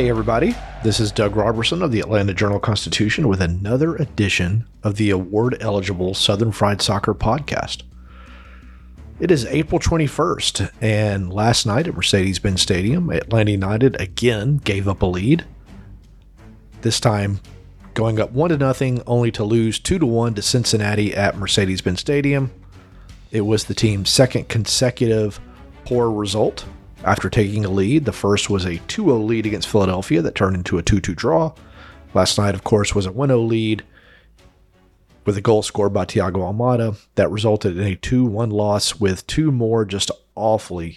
Hey everybody, this is Doug Robertson of the Atlanta Journal-Constitution with another edition of the award-eligible Southern Fried Soccer podcast. It is April 21st, and last night at Mercedes-Benz Stadium, Atlanta United again gave up a lead. This time going up 1-0, only to lose 2-1 to Cincinnati at Mercedes-Benz Stadium. It was the team's second consecutive poor result. After taking a lead, the first was a 2-0 lead against Philadelphia that turned into a 2-2 draw. Last night, of course, was a 1-0 lead with a goal scored by Thiago Almada that resulted in a 2-1 loss with two more just awfully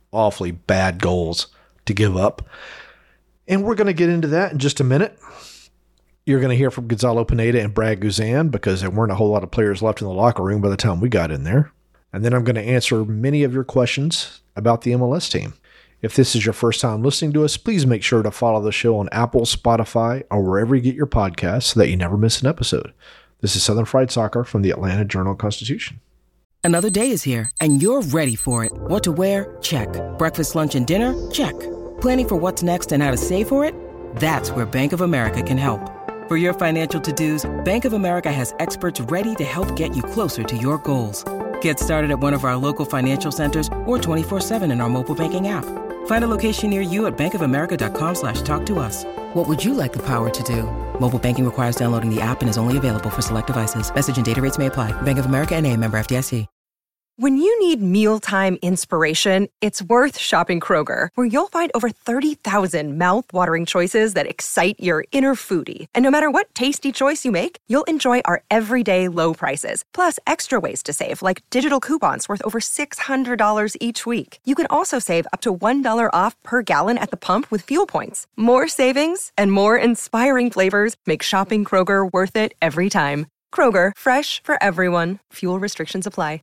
bad goals to give up. And we're going to get into that in just a minute. You're going to hear from Gonzalo Pineda and Brad Guzan because there weren't a whole lot of players left in the locker room by the time we got in there. And then I'm going to answer many of your questions about the MLS team. If this is your first time listening to us, please make sure to follow the show on Apple, Spotify, or wherever you get your podcasts so that you never miss an episode. This is Southern Fried Soccer from the Atlanta Journal-Constitution. Another day is here, and you're ready for it. What to wear? Check. Breakfast, lunch, and dinner? Check. Planning for what's next and how to save for it? That's where Bank of America can help. For your financial to-dos, Bank of America has experts ready to help get you closer to your goals. Get started at one of our local financial centers or 24/7 in our mobile banking app. Find a location near you at bankofamerica.com/talktous. What would you like the power to do? Mobile banking requires downloading the app and is only available for select devices. Message and data rates may apply. Bank of America N.A., member FDIC. When you need mealtime inspiration, it's worth shopping Kroger, where you'll find over 30,000 mouth-watering choices that excite your inner foodie. And no matter what tasty choice you make, you'll enjoy our everyday low prices, plus extra ways to save, like digital coupons worth over $600 each week. You can also save up to $1 off per gallon at the pump with fuel points. More savings and more inspiring flavors make shopping Kroger worth it every time. Kroger, fresh for everyone. Fuel restrictions apply.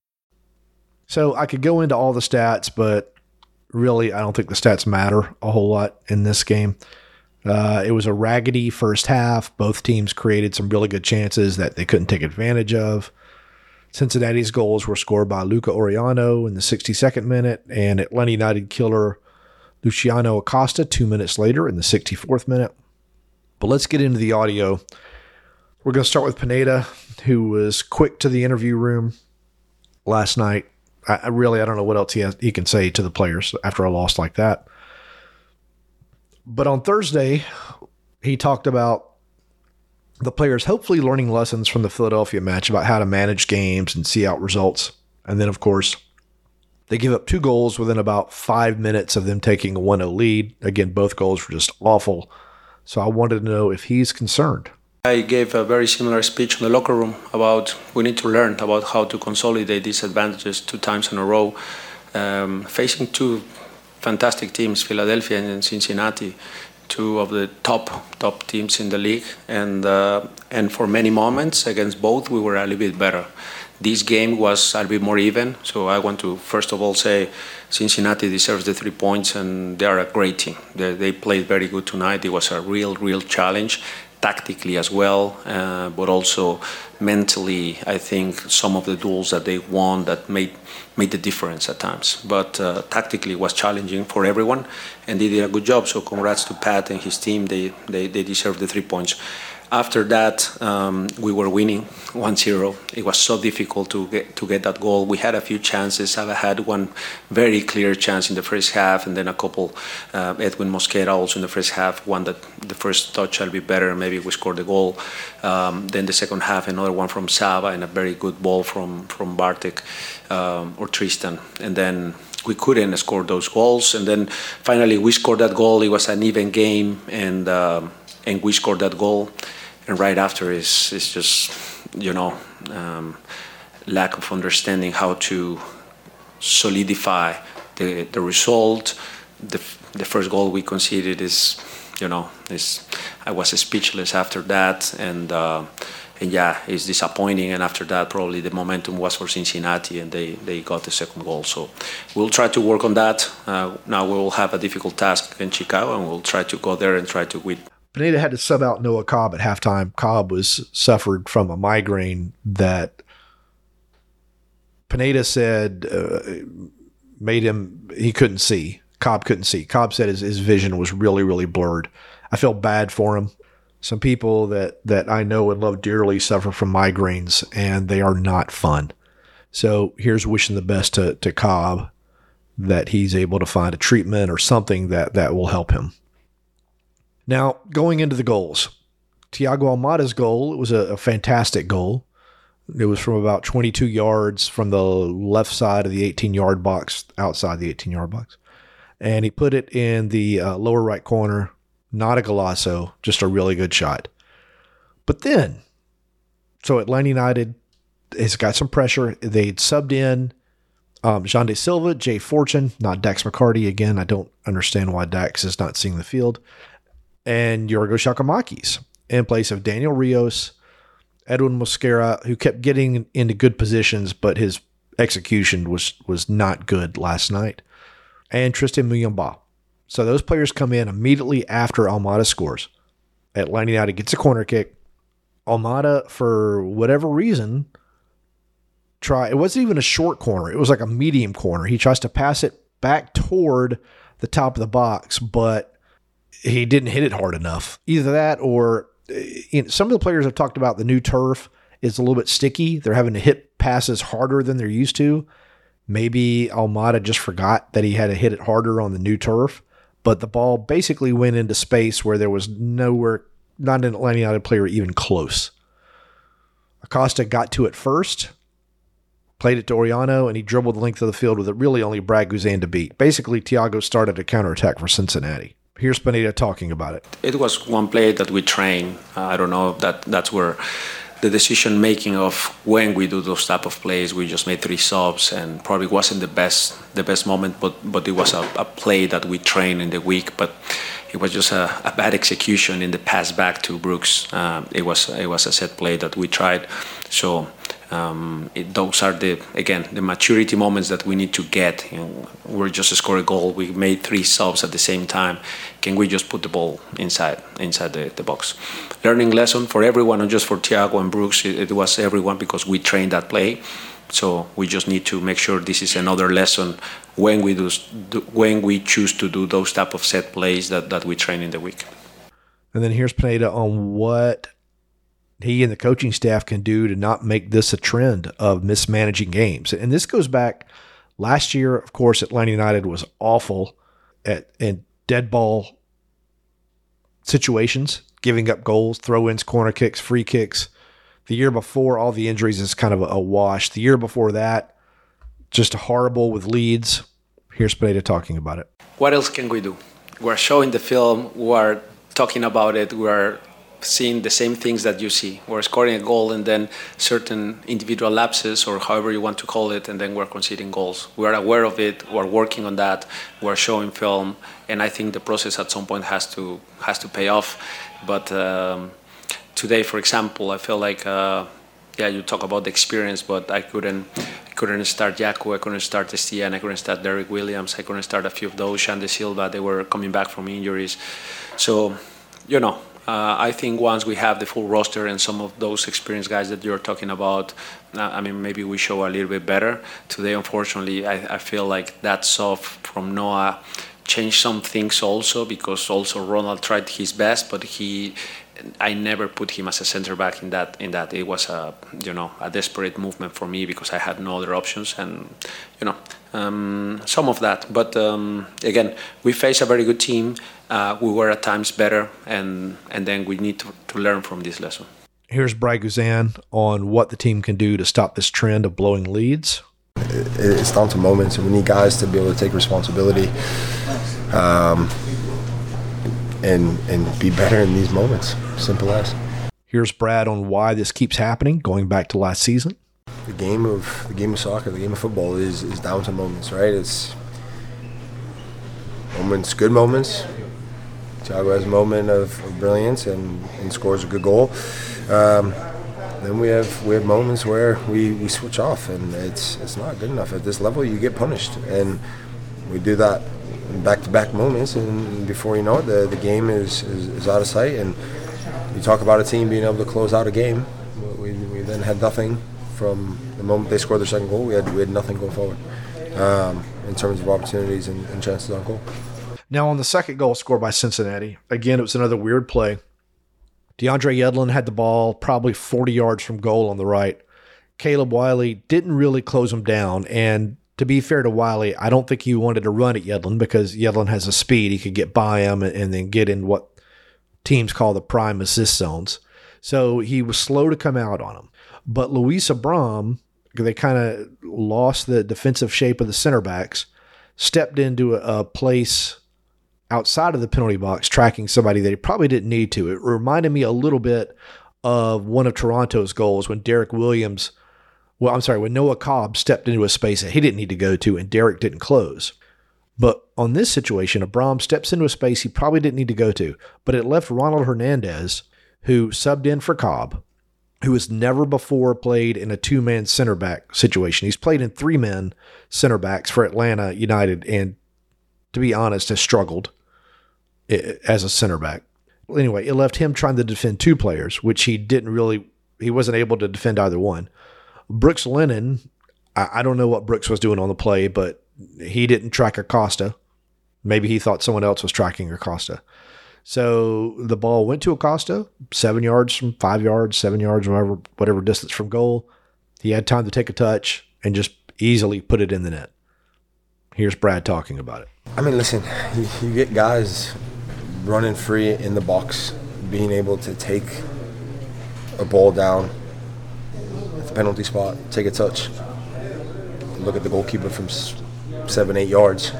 So I could go into all the stats, but really I don't think the stats matter a whole lot in this game. It was a raggedy first half. Both teams created some really good chances that they couldn't take advantage of. Cincinnati's goals were scored by Luca Oriano in the 62nd minute and Atlanta United killer Luciano Acosta 2 minutes later in the 64th minute. But let's get into the audio. We're going to start with Pineda, who was quick to the interview room last night. I don't know what else he can say to the players after a loss like that. But on Thursday, he talked about the players hopefully learning lessons from the Philadelphia match about how to manage games and see out results. And then, of course, they give up 2 goals within about 5 minutes of them taking a 1-0 lead. Again, both goals were just awful. So I wanted to know if he's concerned. I gave a very similar speech in the locker room about we need to learn about how to consolidate these advantages 2 times in a row. Facing 2 fantastic teams, Philadelphia and Cincinnati, 2 of the top teams in the league. And for many moments against both, we were a little bit better. This game was a little bit more even. So I want to, first of all, say Cincinnati deserves the 3 points, and they are a great team. They played very good tonight. It was a real challenge. Tactically as well, but also mentally, I think some of the duels that they won that made the difference at times. But tactically, it was challenging for everyone, and they did a good job. So congrats to Pat and his team. They deserve the 3 points. After that, we were winning 1-0. It was so difficult to get that goal. We had a few chances. I had one very clear chance in the first half, and then a couple. Edwin Mosquera also in the first half. One that the first touch shall be better. Maybe we scored the goal. Then the second half, another one from Sava and a very good ball from Bartek or Tristan. And then we couldn't score those goals. And then finally we scored that goal. It was an even game, and we scored that goal. And right after is just, lack of understanding how to solidify the result. The first goal we conceded I was speechless after that, and it's disappointing. And after that, probably the momentum was for Cincinnati, and they got the second goal. So we'll try to work on that. Now we will have a difficult task in Chicago, and we'll try to go there and try to win. Pineda had to sub out Noah Cobb at halftime. Cobb suffered from a migraine that Pineda said made him, he couldn't see Cobb couldn't see. Cobb said his vision was really, really blurred. I feel bad for him. Some people that I know and love dearly suffer from migraines, and they are not fun. So here's wishing the best to Cobb, that he's able to find a treatment or something that will help him. Now, going into the goals. Thiago Almada's goal, it was a fantastic goal. It was from about 22 yards from the left side of the 18-yard box, outside the 18-yard box. And he put it in the lower right corner. Not a golazo, just a really good shot. But then, so Atlanta United has got some pressure. They'd subbed in Jean De Silva, Jay Fortune, not Dax McCarty. Again, I don't understand why Dax is not seeing the field. And Yorgos Giakoumakis in place of Daniel Rios, Edwin Mosquera, who kept getting into good positions, but his execution was not good last night, and Tristan Muyumba. So those players come in immediately after Almada scores. Atlanta United gets a corner kick. Almada, for whatever reason, it wasn't even a short corner. It was like a medium corner. He tries to pass it back toward the top of the box, but he didn't hit it hard enough. Either that or some of the players have talked about the new turf is a little bit sticky. They're having to hit passes harder than they're used to. Maybe Almada just forgot that he had to hit it harder on the new turf. But the ball basically went into space where there was not an Atlanta United player even close. Acosta got to it first, played it to Oriano, and he dribbled the length of the field with it really only Brad Guzan to beat. Basically, Thiago started a counterattack for Cincinnati. Here's Pineda talking about it. It was one play that we trained. I don't know if that's where the decision-making of when we do those type of plays, we just made 3 subs, and probably wasn't the best moment, but it was a play that we trained in the week, but it was just a bad execution in the pass back to Brooks. It was a set play that we tried. So those are the maturity moments that we need to get. We're just scored a goal. We made 3 subs at the same time. Can we just put the ball inside the box? Learning lesson for everyone, not just for Thiago and Brooks. It was everyone because we trained that play. So we just need to make sure this is another lesson when we choose to do those type of set plays that we train in the week. And then here's Pineda on what he and the coaching staff can do to not make this a trend of mismanaging games. And this goes back last year. Of course, Atlanta United was awful in dead ball situations, giving up goals, throw-ins, corner kicks, free kicks. The year before, all the injuries is kind of a wash. The year before that, just horrible with Leeds. Here's Pineda talking about it. What else can we do? We're showing the film. We're talking about it. We're seeing the same things that you see. We're scoring a goal and then certain individual lapses, or however you want to call it, and then we're conceding goals. We're aware of it. We're working on that. We're showing film, and I think the process at some point has to pay off. But today, for example, I feel like you talk about the experience, but I couldn't start Jaco, I couldn't start Estienne, I couldn't start Derek Williams, I couldn't start a few of those. Jean De Silva, they were coming back from injuries. So, I think once we have the full roster and some of those experienced guys that you're talking about, maybe we show a little bit better. Today, unfortunately, I feel like that sub from Noah changed some things also, because also Ronald tried his best, but I never put him as a center back in that. It was a desperate movement for me because I had no other options, and some of that. But again, we face a very good team. We were at times better, and then we need to learn from this lesson. Here's Brad Guzan on what the team can do to stop this trend of blowing leads. It's down to moments, and we need guys to be able to take responsibility and be better in these moments. Simple as. Here's Brad on why this keeps happening, going back to last season. The game of soccer, the game of football is down to moments, right? It's moments, good moments. Thiago has a moment of brilliance and scores a good goal. Then we have moments where we switch off, and it's not good enough. At this level, you get punished, and we do that in back-to-back moments, and before you know it, the game is out of sight. And you talk about a team being able to close out a game. We then had nothing from the moment they scored their second goal. We had nothing going forward. in terms of opportunities and chances on goal. Now, on the second goal scored by Cincinnati, again, it was another weird play. DeAndre Yedlin had the ball probably 40 yards from goal on the right. Caleb Wiley didn't really close him down. And to be fair to Wiley, I don't think he wanted to run at Yedlin because Yedlin has a speed. He could get by him and then get in what teams call the prime assist zones. So he was slow to come out on him. But Luis Abram, they kind of lost the defensive shape of the center backs, stepped into a place outside of the penalty box, tracking somebody that he probably didn't need to. It reminded me a little bit of one of Toronto's goals when when Noah Cobb stepped into a space that he didn't need to go to and Derek didn't close. But on this situation, Abram steps into a space he probably didn't need to go to, but it left Ronald Hernandez, who subbed in for Cobb, who has never before played in a two-man center back situation. He's played in three-man center backs for Atlanta United and, to be honest, has struggled as a center back. Anyway, it left him trying to defend two players, which he wasn't able to defend either one. Brooks Lennon, I don't know what Brooks was doing on the play, but he didn't track Acosta. Maybe he thought someone else was tracking Acosta. So the ball went to Acosta, 7 yards from 5 yards, 7 yards, whatever distance from goal. He had time to take a touch and just easily put it in the net. Here's Brad talking about it. I mean, listen, you get guys running free in the box, being able to take a ball down at the penalty spot, take a touch, look at the goalkeeper from 7-8 yards.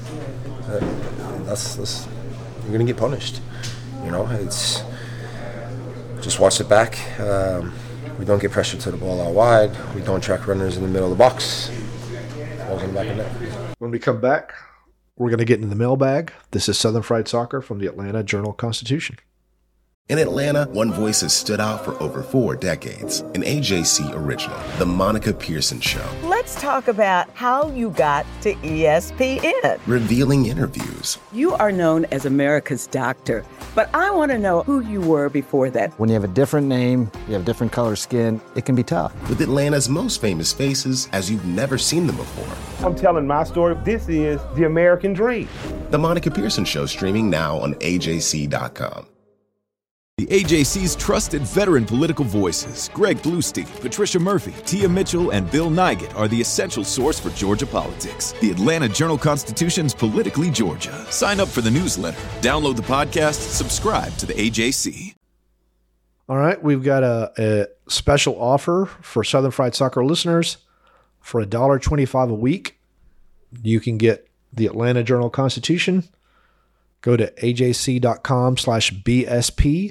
That's you're gonna get punished. It's just watch it back. We don't get pressure to the ball out wide. We don't track runners in the middle of the box. Ball's in the back of the net. When we come back, we're going to get into the mailbag. This is Southern Fried Soccer from the Atlanta Journal-Constitution. In Atlanta, one voice has stood out for over 4 decades. An AJC original, The Monica Pearson Show. Let's talk about how you got to ESPN. Revealing interviews. You are known as America's doctor, but I want to know who you were before that. When you have a different name, you have different color skin, it can be tough. With Atlanta's most famous faces as you've never seen them before. I'm telling my story. This is the American dream. The Monica Pearson Show, streaming now on AJC.com. The AJC's trusted veteran political voices, Greg Bluestein, Patricia Murphy, Tia Mitchell, and Bill Nighet, are the essential source for Georgia politics. The Atlanta Journal-Constitution's Politically Georgia. Sign up for the newsletter, download the podcast, subscribe to the AJC. All right, we've got a special offer for Southern Fried Soccer listeners. For $1.25 a week, you can get the Atlanta Journal-Constitution. Go to ajc.com/BSP.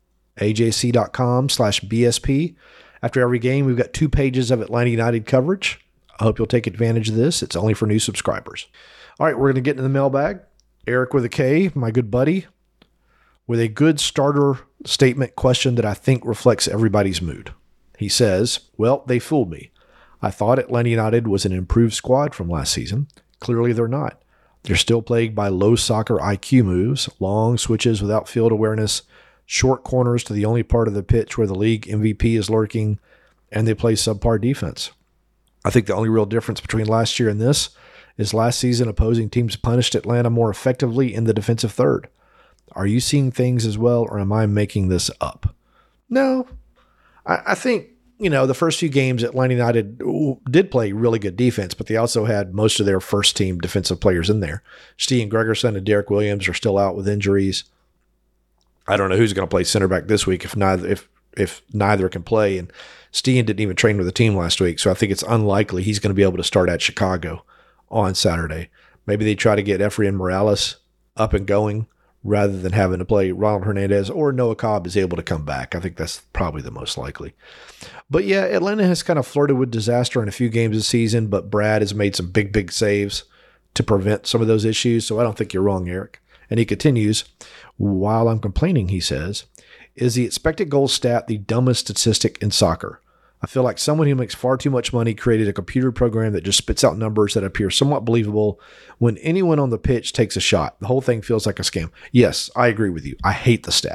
ajc.com/BSP. After every game, we've got 2 pages of Atlanta United coverage. I hope you'll take advantage of this. It's only for new subscribers. All right, we're going to get into the mailbag. Eric with a K, my good buddy, with a good starter statement question that I think reflects everybody's mood. He says, well, they fooled me. I thought Atlanta United was an improved squad from last season. Clearly they're not. They're still plagued by low soccer IQ moves, long switches without field awareness, short corners to the only part of the pitch where the league MVP is lurking, and they play subpar defense. I think the only real difference between last year and this is last season opposing teams punished Atlanta more effectively in the defensive third. Are you seeing things as well, or am I making this up? No. I think, the first few games Atlanta United did play really good defense, but they also had most of their first team defensive players in there. Stian Gregerson and Derek Williams are still out with injuries. I don't know who's going to play center back this week if neither can play. And Stian didn't even train with the team last week, so I think it's unlikely he's going to be able to start at Chicago on Saturday. Maybe they try to get Efrain Morales up and going rather than having to play Ronald Hernandez, or Noah Cobb is able to come back. I think that's probably the most likely. But yeah, Atlanta has kind of flirted with disaster in a few games this season, but Brad has made some big saves to prevent some of those issues, so I don't think you're wrong, Eric. And he continues, while I'm complaining, he says, is the expected goal stat the dumbest statistic in soccer? I feel like someone who makes far too much money created a computer program that just spits out numbers that appear somewhat believable when anyone on the pitch takes a shot. The whole thing feels like a scam. Yes, I agree with you. I hate the stat.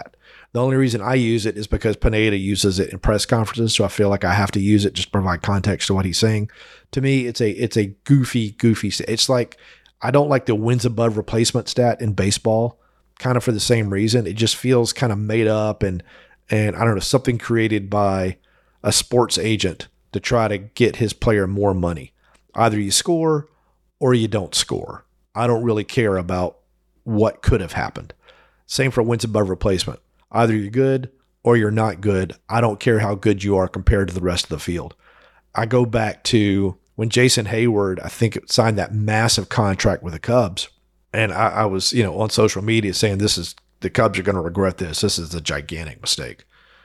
The only reason I use it is because Pineda uses it in press conferences, so I feel like I have to use it just to provide context to what he's saying. To me, it's a goofy. It's like, I don't like the wins above replacement stat in baseball, kind of for the same reason. It just feels kind of made up and I don't know, something created by a sports agent to try to get his player more money. Either you score or you don't score. I don't really care about what could have happened. Same for wins above replacement. Either you're good or you're not good. I don't care how good you are compared to the rest of the field. I go back to when Jason Hayward, I think, signed that massive contract with the Cubs. And I was, on social media saying the Cubs are going to regret this. This is a gigantic mistake.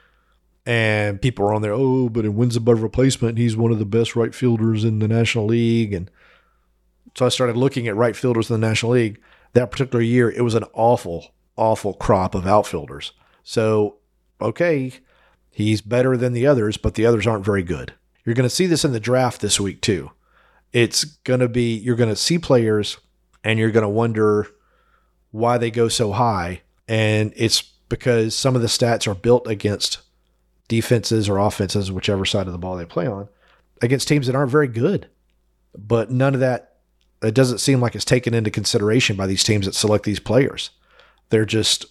And people are on there, but in wins above replacement, he's one of the best right fielders in the National League. And so I started looking at right fielders in the National League. That particular year, it was an awful, awful crop of outfielders. So, okay, he's better than the others, but the others aren't very good. You're going to see this in the draft this week too. It's going to be, you're going to see players and you're going to wonder why they go so high. And it's because some of the stats are built against defenses or offenses, whichever side of the ball they play on, against teams that aren't very good. But none of that, it doesn't seem like it's taken into consideration by these teams that select these players. They're just,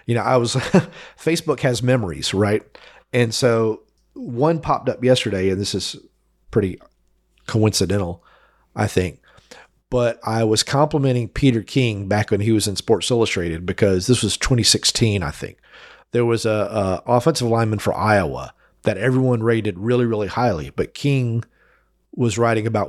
Facebook has memories, right? And so one popped up yesterday, and this is pretty coincidental, I think. But I was complimenting Peter King back when he was in Sports Illustrated, because this was 2016, I think. There was a offensive lineman for Iowa that everyone rated really, really highly. But King was writing about,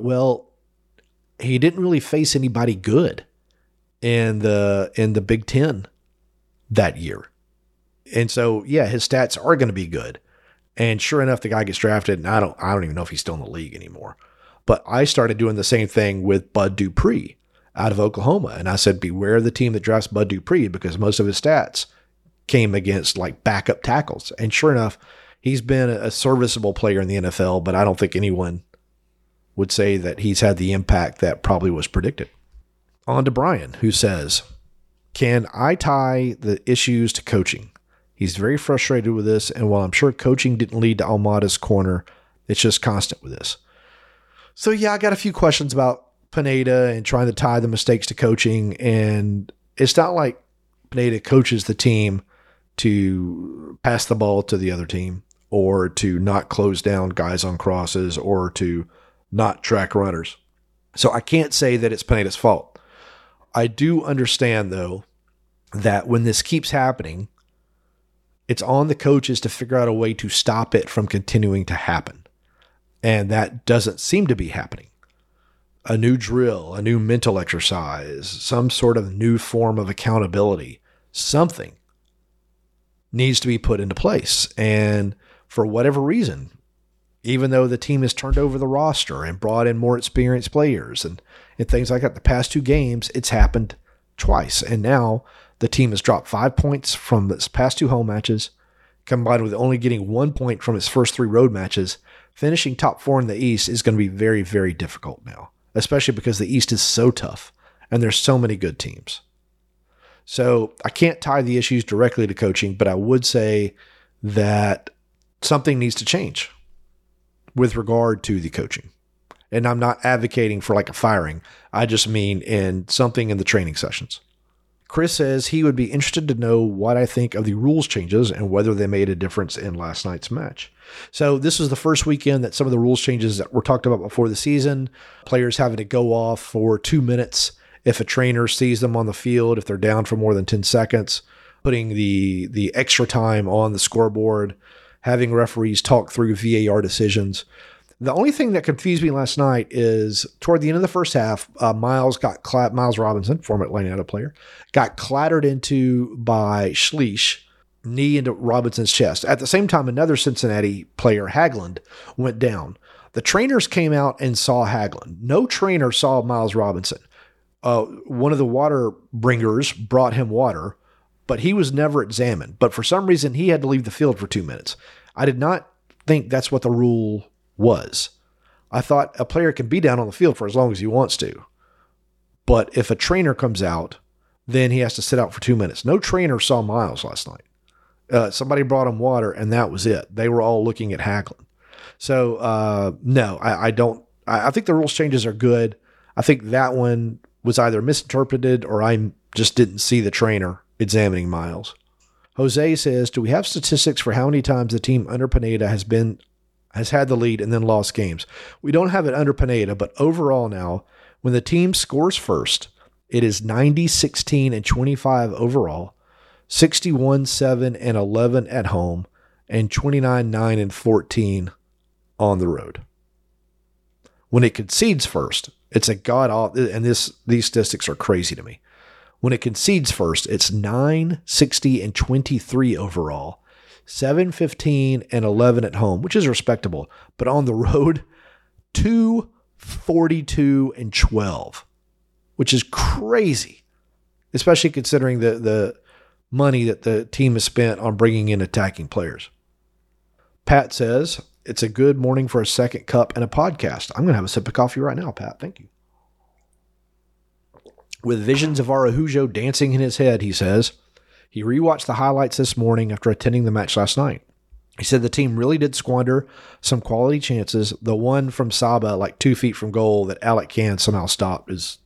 he didn't really face anybody good in the Big Ten that year. And so, his stats are going to be good. And sure enough, the guy gets drafted, and I don't even know if he's still in the league anymore. But I started doing the same thing with Bud Dupree out of Oklahoma. And I said, beware the team that drafts Bud Dupree, because most of his stats came against like backup tackles. And sure enough, he's been a serviceable player in the NFL, but I don't think anyone would say that he's had the impact that probably was predicted. On to Brian, who says, can I tie the issues to coaching? He's very frustrated with this, and while I'm sure coaching didn't lead to Almada's corner, it's just constant with this. So I got a few questions about Pineda and trying to tie the mistakes to coaching, and it's not like Pineda coaches the team to pass the ball to the other team or to not close down guys on crosses or to not track runners. So I can't say that it's Pineda's fault. I do understand, though, that when this keeps happening, it's on the coaches to figure out a way to stop it from continuing to happen. And that doesn't seem to be happening. A new drill, a new mental exercise, some sort of new form of accountability, something needs to be put into place. And for whatever reason, even though the team has turned over the roster and brought in more experienced players and things like that, the past 2 games, it's happened twice. And now the team has dropped 5 points from its past 2 home matches, combined with only getting 1 point from its first 3 road matches. Finishing top 4 in the East is going to be very, very difficult now, especially because the East is so tough and there's so many good teams. So I can't tie the issues directly to coaching, but I would say that something needs to change with regard to the coaching. And I'm not advocating for like a firing. I just mean in something in the training sessions. Chris says he would be interested to know what I think of the rules changes and whether they made a difference in last night's match. So this was the first weekend that some of the rules changes that were talked about before the season, players having to go off for 2 minutes if a trainer sees them on the field, if they're down for more than 10 seconds, putting the extra time on the scoreboard, having referees talk through VAR decisions. The only thing that confused me last night is toward the end of the first half, Miles Robinson, former Atlanta player, got clattered into by Schleich, knee into Robinson's chest. At the same time, another Cincinnati player, Haglund, went down. The trainers came out and saw Haglund. No trainer saw Miles Robinson. One of the water bringers brought him water, but he was never examined. But for some reason, he had to leave the field for 2 minutes. I did not think that's what the rule was. I thought a player can be down on the field for as long as he wants to. But if a trainer comes out, then he has to sit out for 2 minutes. No trainer saw Miles last night. Somebody brought them water, and that was it. They were all looking at Hagglund. So, no, I don't. I think the rules changes are good. I think that one was either misinterpreted or I just didn't see the trainer examining Miles. Jose says, do we have statistics for how many times the team under Pineda has had the lead and then lost games? We don't have it under Pineda, but overall now, when the team scores first, it is 90-16-25 overall, 61-7-11 at home, and 29-9-14 on the road. When it concedes first, it's a god-awful, and these statistics are crazy to me. When it concedes first, it's 9-60-23 overall, 7-15-11 at home, which is respectable. But on the road, 2-42-12, which is crazy, especially considering the money that the team has spent on bringing in attacking players. Pat says, it's a good morning for a second cup and a podcast. I'm going to have a sip of coffee right now, Pat. Thank you. With visions of Araujo dancing in his head, he says, he rewatched the highlights this morning after attending the match last night. He said the team really did squander some quality chances. The one from Saba, like 2 feet from goal, that Alec Can somehow stopped is,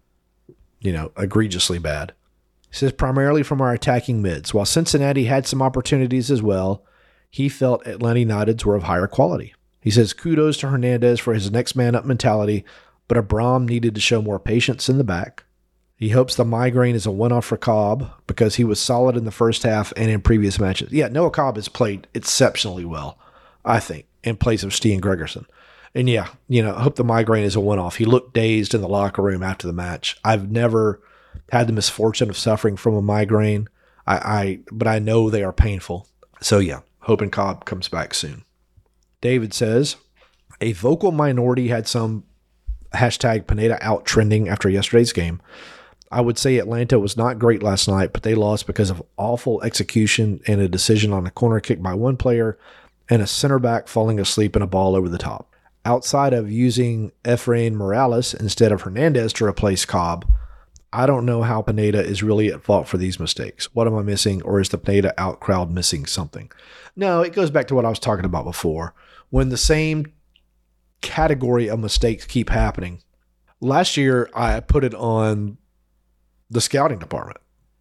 egregiously bad. He says primarily from our attacking mids. While Cincinnati had some opportunities as well, he felt Atlanta United's were of higher quality. He says kudos to Hernandez for his next man up mentality, but Abram needed to show more patience in the back. He hopes the migraine is a one-off for Cobb because he was solid in the first half and in previous matches. Yeah, Noah Cobb has played exceptionally well, I think, in place of Stian Gregerson. And yeah, I hope the migraine is a one-off. He looked dazed in the locker room after the match. I've never had the misfortune of suffering from a migraine, but I know they are painful. So yeah, hoping Cobb comes back soon. David says, a vocal minority had some hashtag Pineda out trending after yesterday's game. I would say Atlanta was not great last night, but they lost because of awful execution and a decision on a corner kick by one player and a center back falling asleep in a ball over the top. Outside of using Efrain Morales instead of Hernandez to replace Cobb, I don't know how Pineda is really at fault for these mistakes. What am I missing, or is the Pineda out crowd missing something? No, it goes back to what I was talking about before. When the same category of mistakes keep happening. Last year, I put it on the scouting department,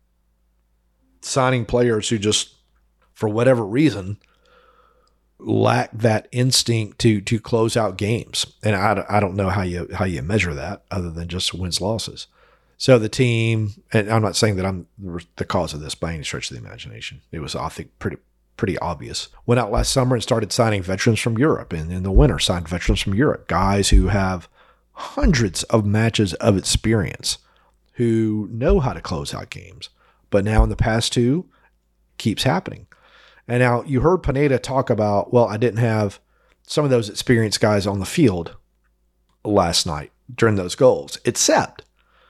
signing players who just, for whatever reason, lack that instinct to close out games. And I don't know how you measure that other than just wins losses. So the team, and I'm not saying that I'm the cause of this by any stretch of the imagination. It was, I think, pretty obvious. Went out last summer and started signing veterans from Europe, and in the winter signed veterans from Europe, guys who have hundreds of matches of experience, who know how to close out games. But now in the past two, keeps happening. And now you heard Pineda talk about, well, I didn't have some of those experienced guys on the field last night during those goals, except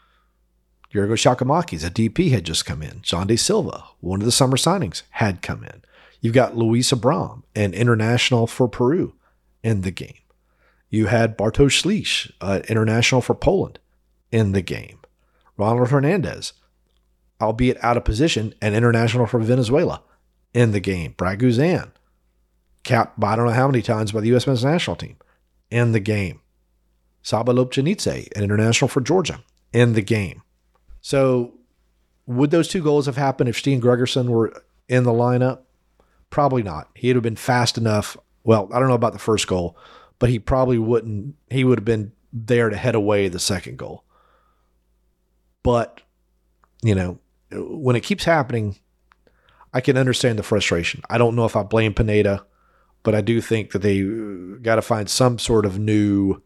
Yorgo Shakamakis, a DP, had just come in. John De Silva, one of the summer signings, had come in. You've got Luis Abram, an international for Peru, in the game. You had Bartosz Slisz, international for Poland, in the game. Ronald Hernandez, albeit out of position, an international for Venezuela, in the game. Brad Guzan, capped by I don't know how many times by the U.S. men's national team, in the game. Saba Lobjanidze, an international for Georgia, in the game. So would those two goals have happened if Stian Gregerson were in the lineup? Probably not. He'd have been fast enough. Well, I don't know about the first goal, but he probably wouldn't. He would have been there to head away the second goal. But, when it keeps happening, I can understand the frustration. I don't know if I blame Pineda, but I do think that they got to find some sort of new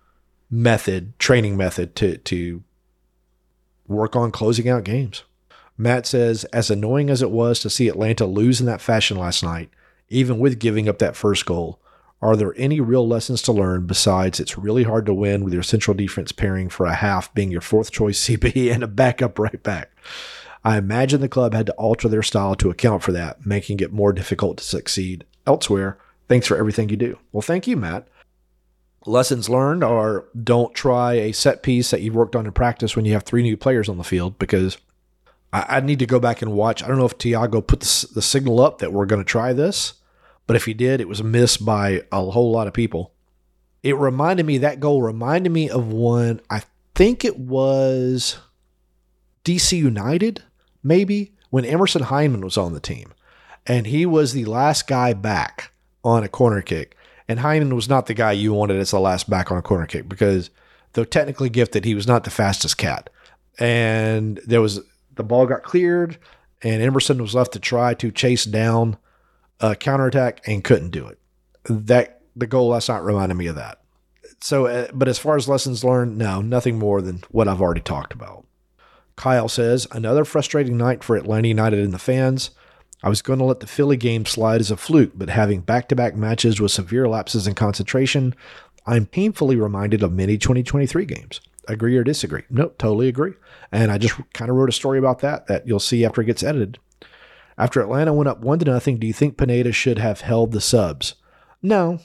training method to work on closing out games. Matt says, as annoying as it was to see Atlanta lose in that fashion last night, even with giving up that first goal, are there any real lessons to learn besides it's really hard to win with your central defense pairing for a half being your fourth choice CB and a backup right back? I imagine the club had to alter their style to account for that, making it more difficult to succeed elsewhere. Thanks for everything you do. Well, thank you, Matt. Lessons learned are don't try a set piece that you've worked on in practice when you have 3 new players on the field, because I need to go back and watch. I don't know if Thiago put the signal up that we're going to try this, but if he did, it was missed by a whole lot of people. That goal reminded me of one, I think it was DC United, maybe, when Emerson Hyndman was on the team. And he was the last guy back on a corner kick. And Hyndman was not the guy you wanted as the last back on a corner kick because, though technically gifted, he was not the fastest cat. And the ball got cleared, and Emerson was left to try to chase down a counterattack and couldn't do it. The goal last night reminded me of that. So, but as far as lessons learned, no, nothing more than what I've already talked about. Kyle says, another frustrating night for Atlanta United and the fans. I was going to let the Philly game slide as a fluke, but having back-to-back matches with severe lapses in concentration, I'm painfully reminded of many 2023 games. Agree or disagree? Nope, totally agree. And I just kind of wrote a story about that you'll see after it gets edited. After Atlanta went up 1-0, do you think Pineda should have held the subs? No.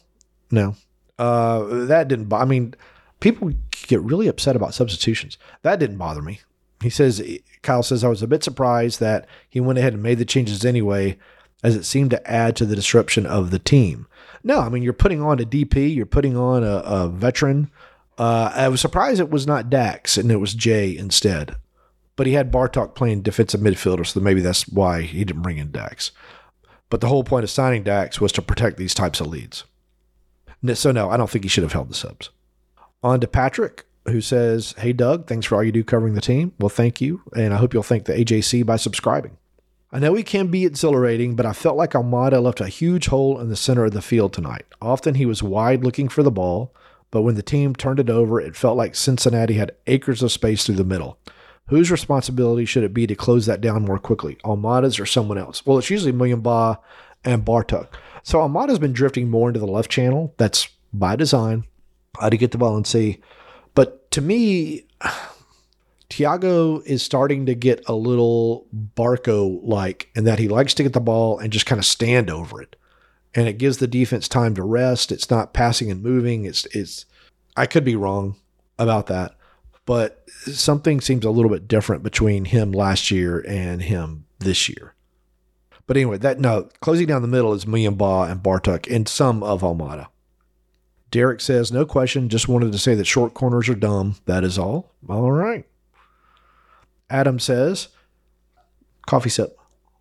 That didn't bother me. People get really upset about substitutions. That didn't bother me. Kyle says, I was a bit surprised that he went ahead and made the changes anyway, as it seemed to add to the disruption of the team. No, I mean, you're putting on a DP, you're putting on a veteran. I was surprised it was not Dax and it was Jay instead. But he had Bartok playing defensive midfielder, so maybe that's why he didn't bring in Dax. But the whole point of signing Dax was to protect these types of leads. So no, I don't think he should have held the subs. On to Patrick, who says, hey, Doug, thanks for all you do covering the team. Well, thank you, and I hope you'll thank the AJC by subscribing. I know he can be exhilarating, but I felt like Almada left a huge hole in the center of the field tonight. Often he was wide looking for the ball, but when the team turned it over, it felt like Cincinnati had acres of space through the middle. Whose responsibility should it be to close that down more quickly, Almada's or someone else? Well, it's usually Muyumba and Bartok. So Almada's been drifting more into the left channel. That's by design. To get the ball and see. But to me, Thiago is starting to get a little Barco-like in that he likes to get the ball and just kind of stand over it. And it gives the defense time to rest. It's not passing and moving. It's I could be wrong about that. But something seems a little bit different between him last year and him this year. But anyway, closing down the middle is Muyumba and Bartok and some of Almada. Derek says, no question, just wanted to say that short corners are dumb. That is all. All right. Adam says, coffee sip.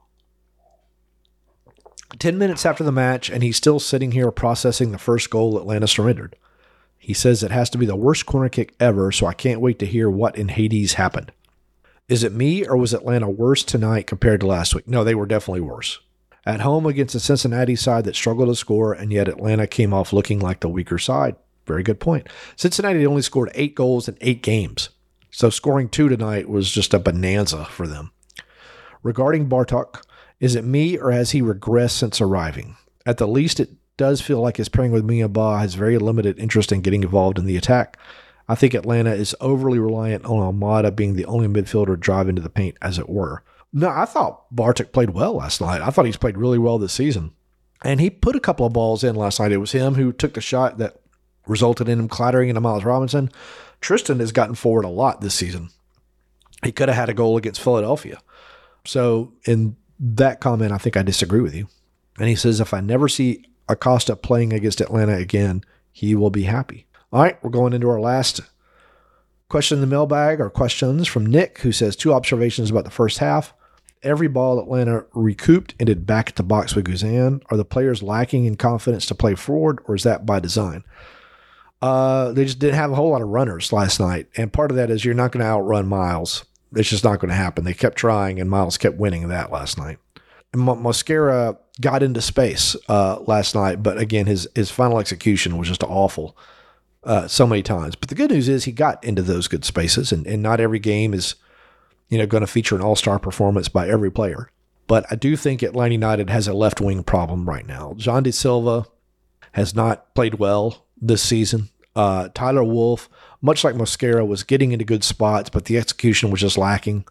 10 minutes after the match, and he's still sitting here processing the first goal Atlanta surrendered. He says it has to be the worst corner kick ever, so I can't wait to hear what in Hades happened. Is it me, or was Atlanta worse tonight compared to last week? No, they were definitely worse. At home against a Cincinnati side that struggled to score, and yet Atlanta came off looking like the weaker side. Very good point. Cincinnati only scored 8 goals in 8 games, so scoring 2 tonight was just a bonanza for them. Regarding Bartok, is it me, or has he regressed since arriving? At the least, it does feel like his pairing with Muyumba has very limited interest in getting involved in the attack. I think Atlanta is overly reliant on Almada being the only midfielder to drive into the paint, as it were. No, I thought Bartok played well last night. I thought he's played really well this season. And he put a couple of balls in last night. It was him who took the shot that resulted in him clattering into Miles Robinson. Tristan has gotten forward a lot this season. He could have had a goal against Philadelphia. So in that comment, I think I disagree with you. And he says, if I never see Acosta playing against Atlanta again, he will be happy. All right, we're going into our last question in the mailbag, or questions from Nick, who says 2 observations about the first half. Every ball Atlanta recouped ended back at the box with Guzan. Are the players lacking in confidence to play forward, or is that by design? They just didn't have a whole lot of runners last night, and part of that is you're not going to outrun Miles. It's just not going to happen. They kept trying, and Miles kept winning that last night. And Mosquera got into space last night, but again, his final execution was just awful so many times. But the good news is he got into those good spaces, and not every game is going to feature an all-star performance by every player. But I do think Atlanta United has a left-wing problem right now. John De Silva has not played well this season. Tyler Wolff, much like Mosquera, was getting into good spots, but the execution was just lacking.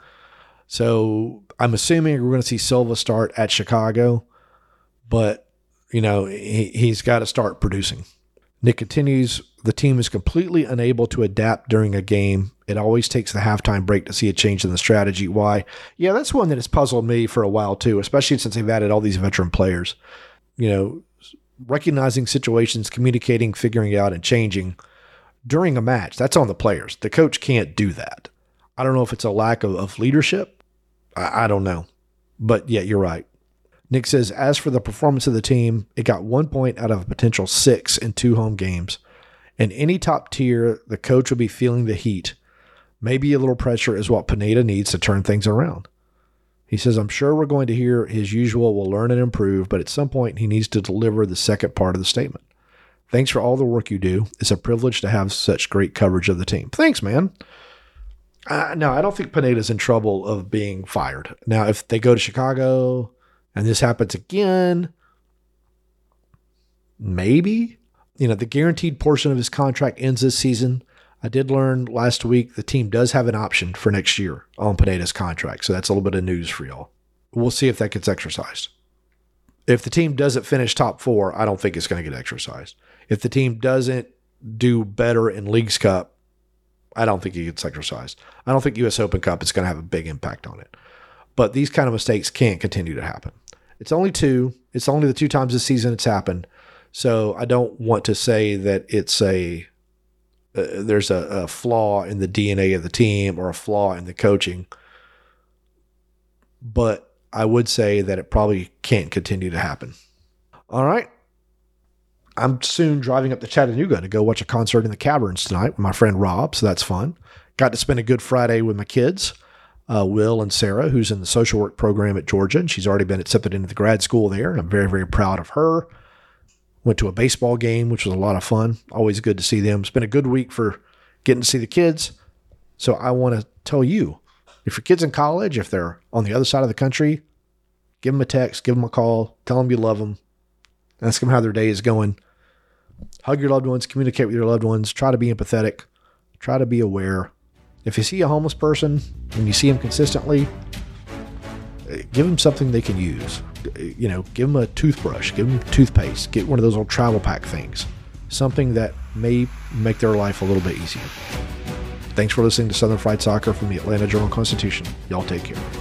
So I'm assuming we're going to see Silva start at Chicago, but he's got to start producing. Nick continues, the team is completely unable to adapt during a game. It always takes the halftime break to see a change in the strategy. Why? Yeah, that's one that has puzzled me for a while too, especially since they've added all these veteran players. You know, recognizing situations, communicating, figuring out, and changing during a match. That's on the players. The coach can't do that. I don't know if it's a lack of leadership. I don't know. But yeah, you're right. Nick says, as for the performance of the team, it got 1 point out of a potential 6 in 2 home games. In any top tier, the coach will be feeling the heat. Maybe a little pressure is what Pineda needs to turn things around. He says, I'm sure we're going to hear his usual, we'll learn and improve, but at some point he needs to deliver the second part of the statement. Thanks for all the work you do. It's a privilege to have such great coverage of the team. Thanks, man. No, I don't think Pineda's in trouble of being fired. Now, if they go to Chicago and this happens again, maybe. You know, the guaranteed portion of his contract ends this season. I did learn last week the team does have an option for next year on Pineda's contract, so that's a little bit of news for y'all. We'll see if that gets exercised. If the team doesn't finish top 4, I don't think it's going to get exercised. If the team doesn't do better in Leagues Cup, I don't think it gets exercised. I don't think U.S. Open Cup is going to have a big impact on it. But these kind of mistakes can't continue to happen. It's only 2. It's only the 2 times this season it's happened. So I don't want to say that it's there's a flaw in the DNA of the team or a flaw in the coaching. But I would say that it probably can't continue to happen. All right. I'm soon driving up to Chattanooga to go watch a concert in the Caverns tonight with my friend Rob, so that's fun. Got to spend a good Friday with my kids, Will and Sarah, who's in the social work program at Georgia, and she's already been accepted into the grad school there, and I'm very, very proud of her. Went to a baseball game, which was a lot of fun. Always good to see them. It's been a good week for getting to see the kids. So I want to tell you, if your kid's in college, if they're on the other side of the country, give them a text, give them a call, tell them you love them, ask them how their day is going. Hug your loved ones, communicate with your loved ones, try to be empathetic, try to be aware. If you see a homeless person and you see them consistently, give them something they can use. You know, give them a toothbrush, give them toothpaste, get one of those old travel pack things, something that may make their life a little bit easier. Thanks for listening to Southern Fried Soccer from the Atlanta Journal-Constitution. Y'all take care.